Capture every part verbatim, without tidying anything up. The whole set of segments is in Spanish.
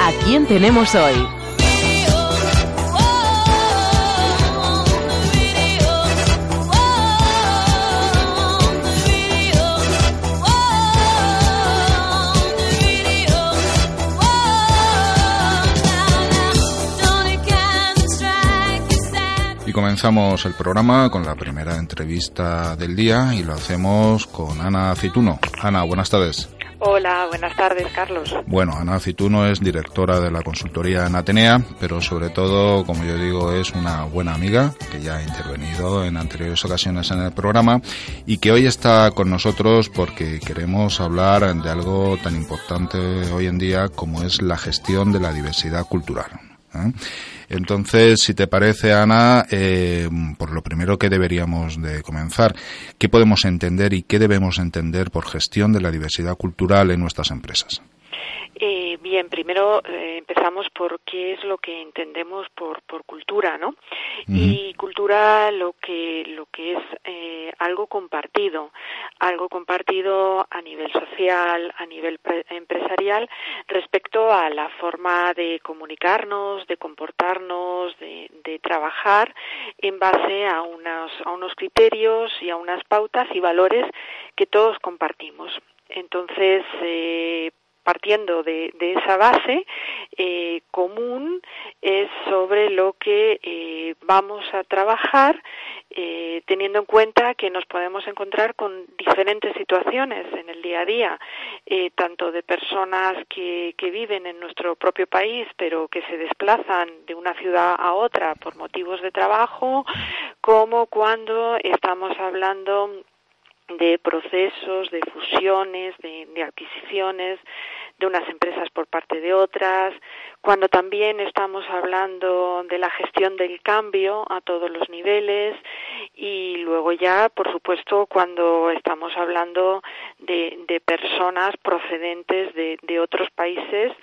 ¿A quién tenemos hoy? Y comenzamos el programa con la primera entrevista del día y lo hacemos con Ana Aceituno. Ana, buenas tardes. Hola, buenas tardes, Carlos. Bueno, Ana Aceituno es directora de la consultoría en Atenea, pero sobre todo, como yo digo, es una buena amiga que ya ha intervenido en anteriores ocasiones en el programa y que hoy está con nosotros porque queremos hablar de algo tan importante hoy en día como es la gestión de la diversidad cultural. ¿Eh? Entonces, si te parece, Ana, eh, por lo primero que deberíamos de comenzar, ¿qué podemos entender y qué debemos entender por gestión de la diversidad cultural en nuestras empresas? Eh, bien, primero eh, empezamos por qué es lo que entendemos por, por cultura, ¿no? Uh-huh. Y cultura lo que lo que es eh, algo compartido, algo compartido a nivel social, a nivel pre- empresarial, respecto a la forma de comunicarnos, de comportarnos, de, de trabajar en base a unos a unos criterios y a unas pautas y valores que todos compartimos. Entonces, eh, partiendo de, de esa base eh, común es sobre lo que eh, vamos a trabajar, eh, teniendo en cuenta que nos podemos encontrar con diferentes situaciones en el día a día, eh, tanto de personas que, que viven en nuestro propio país pero que se desplazan de una ciudad a otra por motivos de trabajo, como cuando estamos hablando de procesos, de fusiones, de, de adquisiciones de unas empresas por parte de otras, cuando también estamos hablando de la gestión del cambio a todos los niveles y luego ya, por supuesto, cuando estamos hablando de, de personas procedentes de, de otros países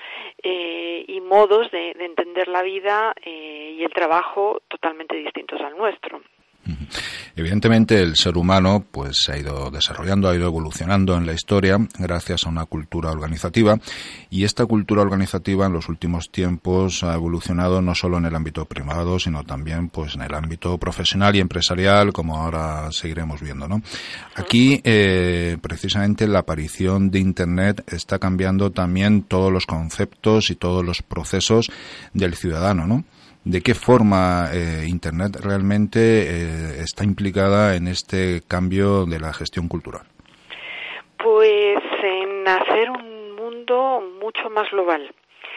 eh, y modos de, de entender la vida eh, y el trabajo totalmente distintos al nuestro. Evidentemente el ser humano pues se ha ido desarrollando, ha ido evolucionando en la historia gracias a una cultura organizativa y esta cultura organizativa en los últimos tiempos ha evolucionado no solo en el ámbito privado sino también pues en el ámbito profesional y empresarial, como ahora seguiremos viendo, ¿no? Aquí eh, precisamente la aparición de Internet está cambiando también todos los conceptos y todos los procesos del ciudadano, ¿no? ¿De qué forma eh, Internet realmente eh, está implicada en este cambio de la gestión cultural? Pues en hacer un mundo mucho más global.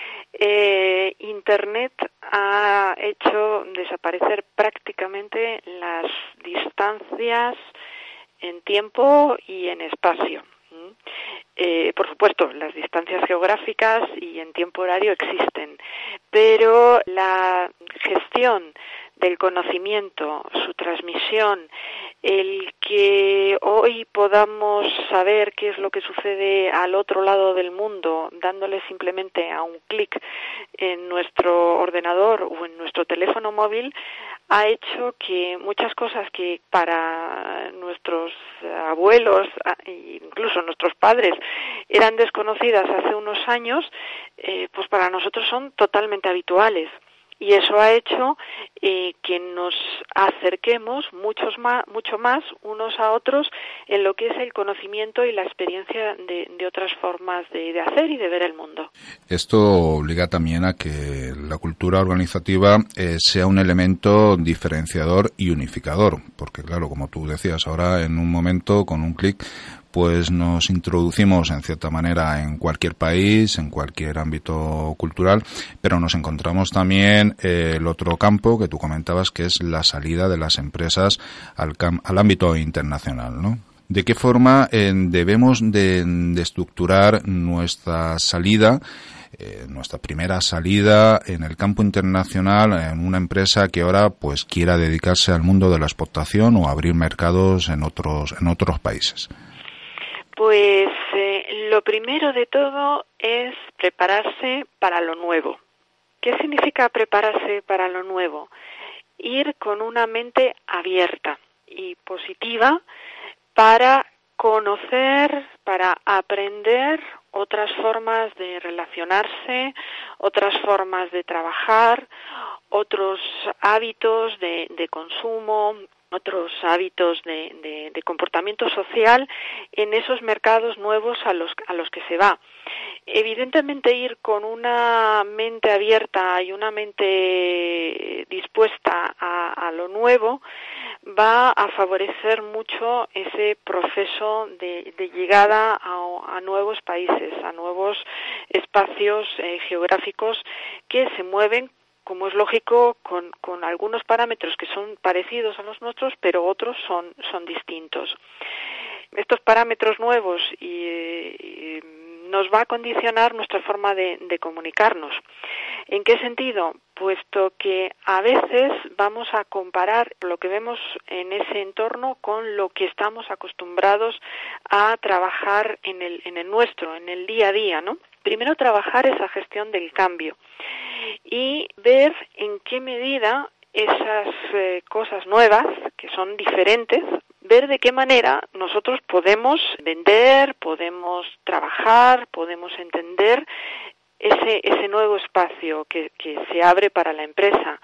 Eh, Internet ha hecho desaparecer prácticamente las distancias en tiempo y en espacio. Eh, por supuesto, las distancias geográficas y en tiempo horario existen, pero la gestión del conocimiento, su transmisión, el que hoy podamos saber qué es lo que sucede al otro lado del mundo, dándole simplemente a un clic en nuestro ordenador o en nuestro teléfono móvil, ha hecho que muchas cosas que para nuestros abuelos, incluso nuestros padres, eran desconocidas hace unos años, eh, pues para nosotros son totalmente habituales. Y eso ha hecho eh, que nos acerquemos muchos más, mucho más unos a otros en lo que es el conocimiento y la experiencia de, de otras formas de, de hacer y de ver el mundo. Esto obliga también a que la cultura organizativa eh, sea un elemento diferenciador y unificador, porque claro, como tú decías, ahora en un momento con un clic pues nos introducimos en cierta manera en cualquier país, en cualquier ámbito cultural, pero nos encontramos también eh, el otro campo que tú comentabas, que es la salida de las empresas al, cam- al ámbito internacional, ¿no? ¿De qué forma eh, debemos de, de estructurar nuestra salida, eh, nuestra primera salida en el campo internacional en una empresa que ahora pues quiera dedicarse al mundo de la exportación o abrir mercados en otros en otros países? Pues eh, lo primero de todo es prepararse para lo nuevo. ¿Qué significa prepararse para lo nuevo? Ir con una mente abierta y positiva para conocer, para aprender otras formas de relacionarse, otras formas de trabajar, otros hábitos de, de consumo, otros hábitos de, de, de comportamiento social en esos mercados nuevos a los, a los que se va. Evidentemente, ir con una mente abierta y una mente dispuesta a, a lo nuevo va a favorecer mucho ese proceso de, de llegada a, a nuevos países, a nuevos espacios eh, geográficos que se mueven, como es lógico, con, con algunos parámetros que son parecidos a los nuestros, pero otros son, son distintos. Estos parámetros nuevos y, y nos va a condicionar nuestra forma de, de comunicarnos. ¿En qué sentido? Puesto que a veces vamos a comparar lo que vemos en ese entorno con lo que estamos acostumbrados a trabajar en el, en el nuestro, en el día a día, ¿no? Primero, trabajar esa gestión del cambio y ver en qué medida esas eh, cosas nuevas, que son diferentes, ver de qué manera nosotros podemos vender, podemos trabajar, podemos entender ese, ese nuevo espacio que, que se abre para la empresa.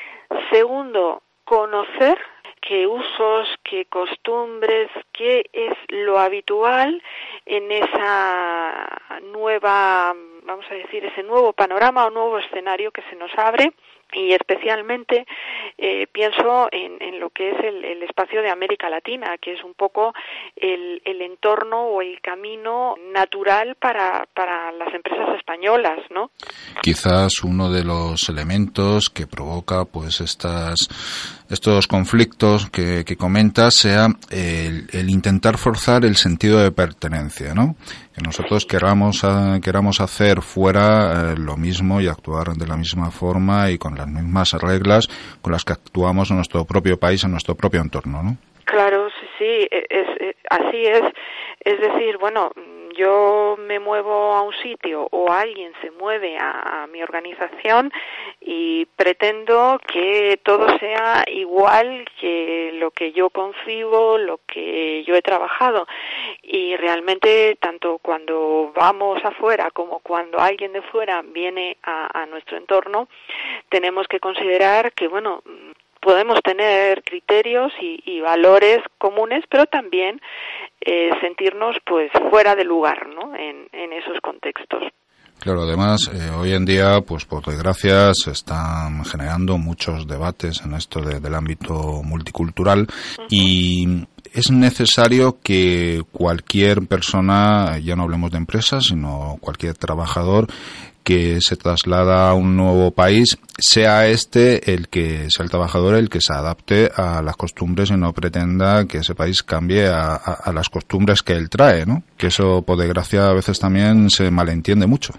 Segundo, conocer qué usos, qué costumbres, qué es lo habitual en esa nueva, vamos a decir, ese nuevo panorama o nuevo escenario que se nos abre. Y especialmente eh, pienso en, en lo que es el, el espacio de América Latina, que es un poco el, el entorno o el camino natural para, para las empresas españolas, ¿no? Quizás uno de los elementos que provoca pues estas estos conflictos que, que comentas sea el, el intentar forzar el sentido de pertenencia, ¿no? Que nosotros queramos, queramos hacer fuera eh, lo mismo y actuar de la misma forma y con las mismas reglas con las que actuamos en nuestro propio país, en nuestro propio entorno, ¿no? Claro, sí, sí, es, es, así es. Es decir, bueno, yo me muevo a un sitio o alguien se mueve a, a mi organización y pretendo que todo sea igual que lo que yo concibo, lo que yo he trabajado. Y realmente, tanto cuando vamos afuera como cuando alguien de fuera viene a, a nuestro entorno, tenemos que considerar que, bueno, podemos tener criterios y, y valores comunes, pero también eh, sentirnos pues fuera de lugar, ¿no? En, en esos contextos. Claro, además, eh, hoy en día, pues por desgracia, se están generando muchos debates en esto de, del ámbito multicultural. Uh-huh. Y es necesario que cualquier persona, ya no hablemos de empresas, sino cualquier trabajador que se traslada a un nuevo país, sea este el que sea el trabajador el que se adapte a las costumbres y no pretenda que ese país cambie a, a, a las costumbres que él trae, ¿no? Que eso, por desgracia, a veces también se malentiende mucho.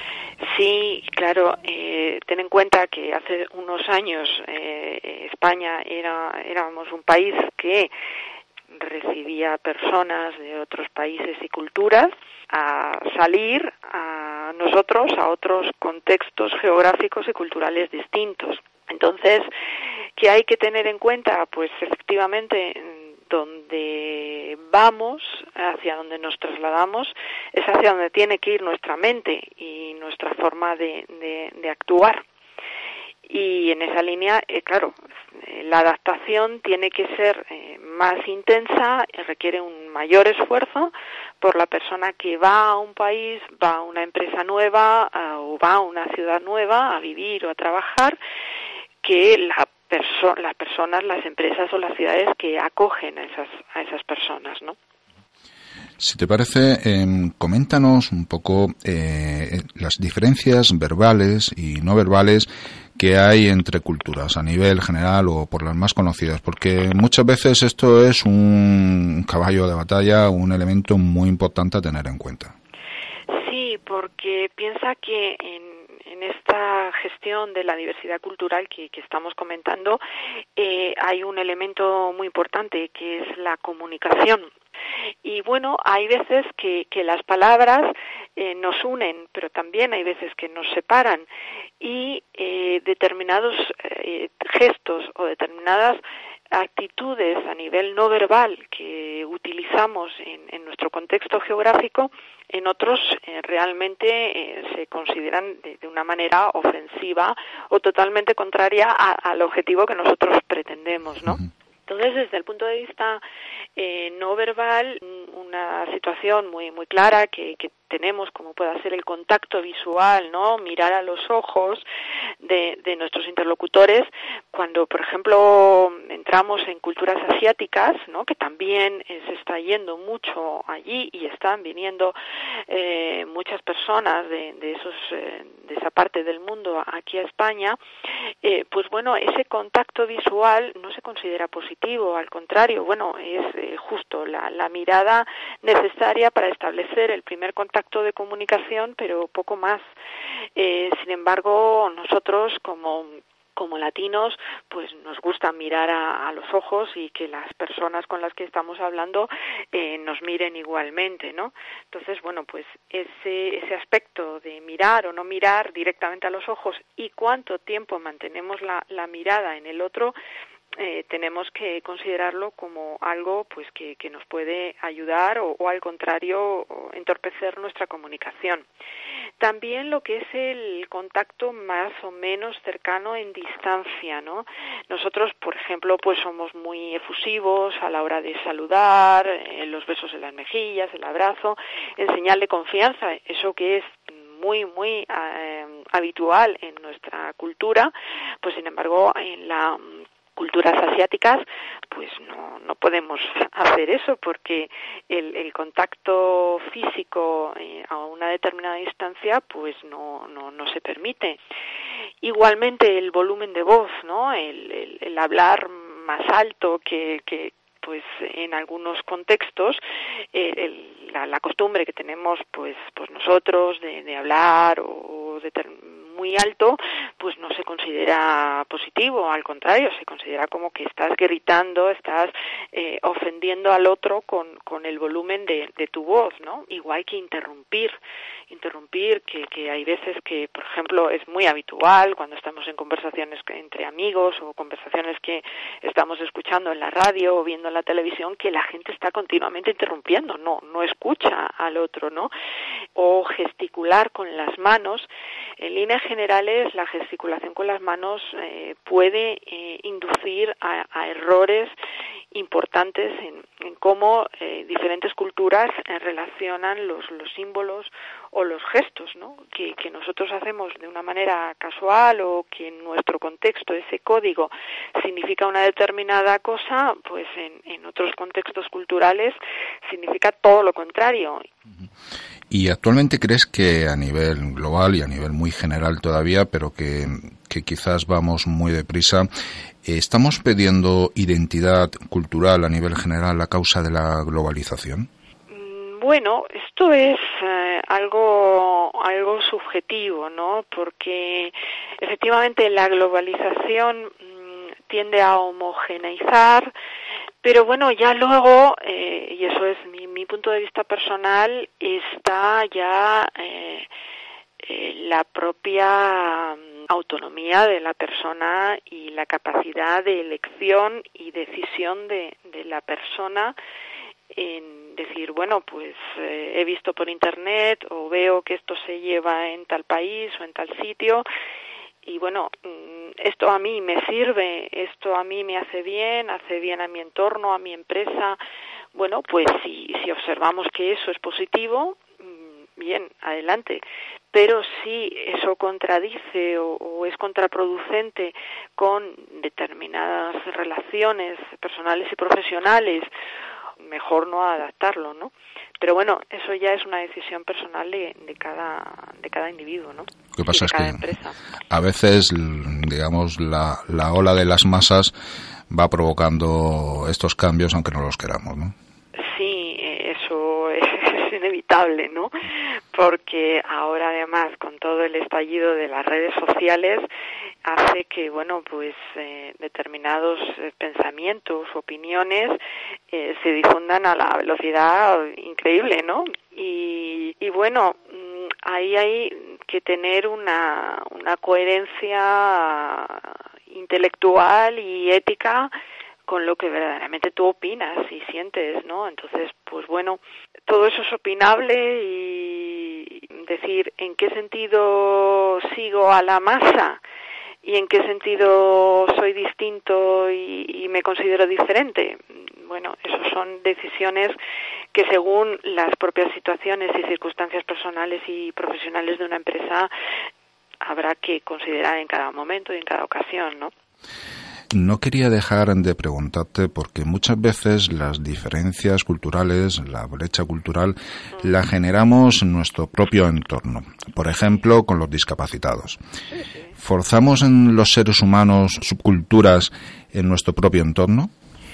Sí, claro. Eh, ten en cuenta que hace unos años eh, España era éramos un país que recibía personas de otros países y culturas a salir a nosotros a otros contextos geográficos y culturales distintos. Entonces, ¿qué hay que tener en cuenta? Pues efectivamente, donde vamos, hacia donde nos trasladamos, es hacia donde tiene que ir nuestra mente y nuestra forma de, de, de actuar. Y en esa línea, eh, claro, eh, la adaptación tiene que ser eh, más intensa, eh, requiere un mayor esfuerzo por la persona que va a un país, va a una empresa nueva a, o va a una ciudad nueva a vivir o a trabajar, que la perso- las personas, las empresas o las ciudades que acogen a esas, a esas personas, ¿no? Si te parece, eh, coméntanos un poco eh, las diferencias verbales y no verbales que hay entre culturas a nivel general o por las más conocidas, porque muchas veces esto es un caballo de batalla, un elemento muy importante a tener en cuenta. Sí, porque piensa que en, en esta gestión de la diversidad cultural que, que estamos comentando eh, hay un elemento muy importante que es la comunicación. Y bueno, hay veces que, que las palabras eh, nos unen, pero también hay veces que nos separan y eh, determinados eh, gestos o determinadas actitudes a nivel no verbal que utilizamos en, en nuestro contexto geográfico, en otros eh, realmente eh, se consideran de, de una manera ofensiva o totalmente contraria a, al objetivo que nosotros pretendemos, ¿no? Uh-huh. Entonces, desde el punto de vista eh, no verbal, una situación muy muy clara que, que tenemos, como pueda ser el contacto visual, ¿no? Mirar a los ojos de, de nuestros interlocutores cuando, por ejemplo, entramos en culturas asiáticas, ¿no? Que también eh, se está yendo mucho allí y están viniendo eh, muchas personas de, de esos eh, de esa parte del mundo aquí a España, eh, pues bueno, ese contacto visual no se considera positivo, al contrario, bueno, es eh, justo la, la mirada necesaria para establecer el primer contacto de comunicación, pero poco más. Eh, sin embargo, nosotros como como latinos, pues nos gusta mirar a, a los ojos y que las personas con las que estamos hablando eh, nos miren igualmente, ¿no? Entonces, bueno, pues ese ese aspecto de mirar o no mirar directamente a los ojos y cuánto tiempo mantenemos la, la mirada en el otro, Eh, tenemos que considerarlo como algo pues que, que nos puede ayudar o, o al contrario entorpecer nuestra comunicación. También lo que es el contacto más o menos cercano en distancia, ¿no? Nosotros, por ejemplo, pues somos muy efusivos a la hora de saludar, eh, los besos en las mejillas, el abrazo, en señal de confianza, eso que es muy, muy eh, habitual en nuestra cultura, pues sin embargo en la culturas asiáticas, pues no, no podemos hacer eso porque el, el contacto físico eh, a una determinada distancia pues no, no, no se permite. Igualmente el volumen de voz, ¿no? El, el, el hablar más alto que, que pues en algunos contextos eh, el, la, la costumbre que tenemos pues pues nosotros de, de hablar o de ter- muy alto, pues no se considera positivo, al contrario, se considera como que estás gritando, estás eh, ofendiendo al otro con, con el volumen de, de tu voz, ¿no? Igual que interrumpir, interrumpir, que, que hay veces que, por ejemplo, es muy habitual cuando estamos en conversaciones entre amigos o conversaciones que estamos escuchando en la radio o viendo en la televisión, que la gente está continuamente interrumpiendo, no, no escucha al otro, ¿no? O gesticular con las manos. En líneas generales, la gesticulación con las manos eh, puede eh, inducir a, a errores importantes en, en cómo eh, diferentes culturas eh, relacionan los, los símbolos o los gestos, ¿no? Que, que nosotros hacemos de una manera casual o que en nuestro contexto ese código significa una determinada cosa, pues en, en otros contextos culturales significa todo lo contrario. ¿Y actualmente crees que a nivel global y a nivel muy general todavía, pero que, que quizás vamos muy deprisa, estamos perdiendo identidad cultural a nivel general a causa de la globalización? Bueno, esto es eh, algo algo subjetivo, ¿no? Porque efectivamente la globalización mmm, tiende a homogeneizar, pero bueno, ya luego, eh, y eso es mi, mi punto de vista personal, está ya eh, eh, la propia autonomía de la persona y la capacidad de elección y decisión de, de la persona en decir, bueno, pues eh, he visto por internet o veo que esto se lleva en tal país o en tal sitio y bueno, esto a mí me sirve, esto a mí me hace bien, hace bien a mi entorno, a mi empresa. Bueno, pues si, si observamos que eso es positivo, bien, adelante. Pero si eso contradice o, o es contraproducente con determinadas relaciones personales y profesionales, mejor no adaptarlo, ¿no? Pero bueno, eso ya es una decisión personal de, de cada de cada individuo, ¿no? Lo que pasa es que empresa. A veces, digamos, la, la ola de las masas va provocando estos cambios aunque no los queramos, ¿no? Sí, eso es, es inevitable, ¿no? Porque ahora además con todo el estallido de las redes sociales hace que, bueno, pues eh, determinados eh, pensamientos, opiniones eh, se difundan a la velocidad increíble, ¿no? Y, y bueno, ahí hay que tener una, una coherencia intelectual y ética con lo que verdaderamente tú opinas y sientes, ¿no? Entonces, pues bueno, todo eso es opinable y decir en qué sentido sigo a la masa y en qué sentido soy distinto y, y me considero diferente. Bueno, esas son decisiones que según las propias situaciones y circunstancias personales y profesionales de una empresa habrá que considerar en cada momento y en cada ocasión, ¿no? No quería dejar de preguntarte porque muchas veces las diferencias culturales, la brecha cultural, mm. la generamos en nuestro propio entorno. Por ejemplo, con los discapacitados. Sí, sí. ¿Forzamos en los seres humanos subculturas en nuestro propio entorno?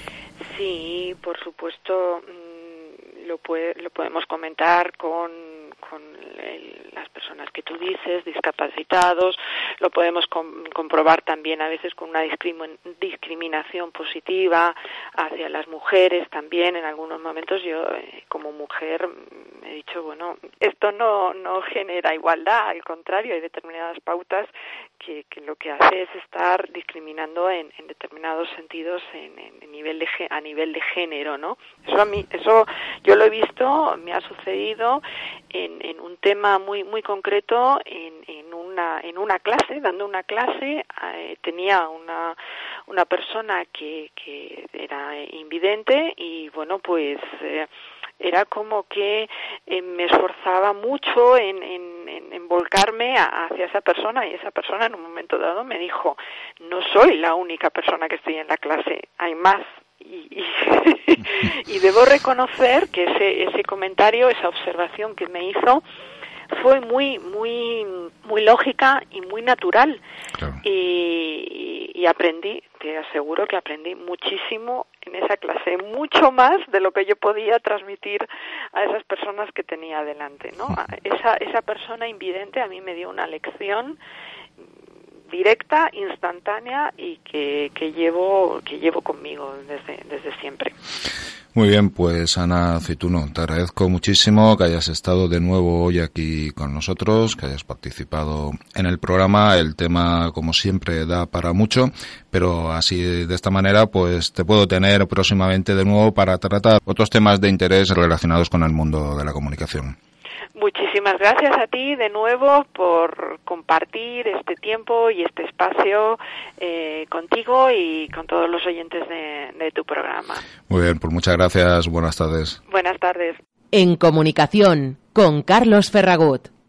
Sí, por supuesto. Lo, puede, lo podemos comentar con, con el, las personas que tú dices, discapacitados, lo podemos com, comprobar también a veces con una discrimin, discriminación positiva hacia las mujeres también. En algunos momentos yo eh, como mujer he dicho, bueno, esto no, no genera igualdad, al contrario, hay determinadas pautas que, que lo que hace es estar discriminando en, en determinados sentidos en, en nivel de, a nivel de género, ¿no? Eso a mí, eso yo lo he visto, me ha sucedido en, en un tema muy muy concreto en, en una en una clase, dando una clase, eh, tenía una una persona que que era invidente y bueno, pues eh, era como que eh, me esforzaba mucho en, en, en, en volcarme a, hacia esa persona y esa persona en un momento dado me dijo, no soy la única persona que estoy en la clase, hay más. Y, y, y debo reconocer que ese ese comentario, esa observación que me hizo fue muy muy muy lógica y muy natural. Claro. y, y aprendí, te aseguro que aprendí muchísimo en esa clase, mucho más de lo que yo podía transmitir a esas personas que tenía delante, ¿no? Esa esa persona invidente a mí me dio una lección directa, instantánea y que, que llevo que llevo conmigo desde desde siempre. Muy bien, pues Ana Aceituno, te agradezco muchísimo que hayas estado de nuevo hoy aquí con nosotros, que hayas participado en el programa. El tema, como siempre, da para mucho, pero así, de esta manera, pues te puedo tener próximamente de nuevo para tratar otros temas de interés relacionados con el mundo de la comunicación. Muchísimas gracias a ti de nuevo por compartir este tiempo y este espacio eh, contigo y con todos los oyentes de, de tu programa. Muy bien, pues muchas gracias. Buenas tardes. Buenas tardes. En Comunicación, con Carlos Ferragut.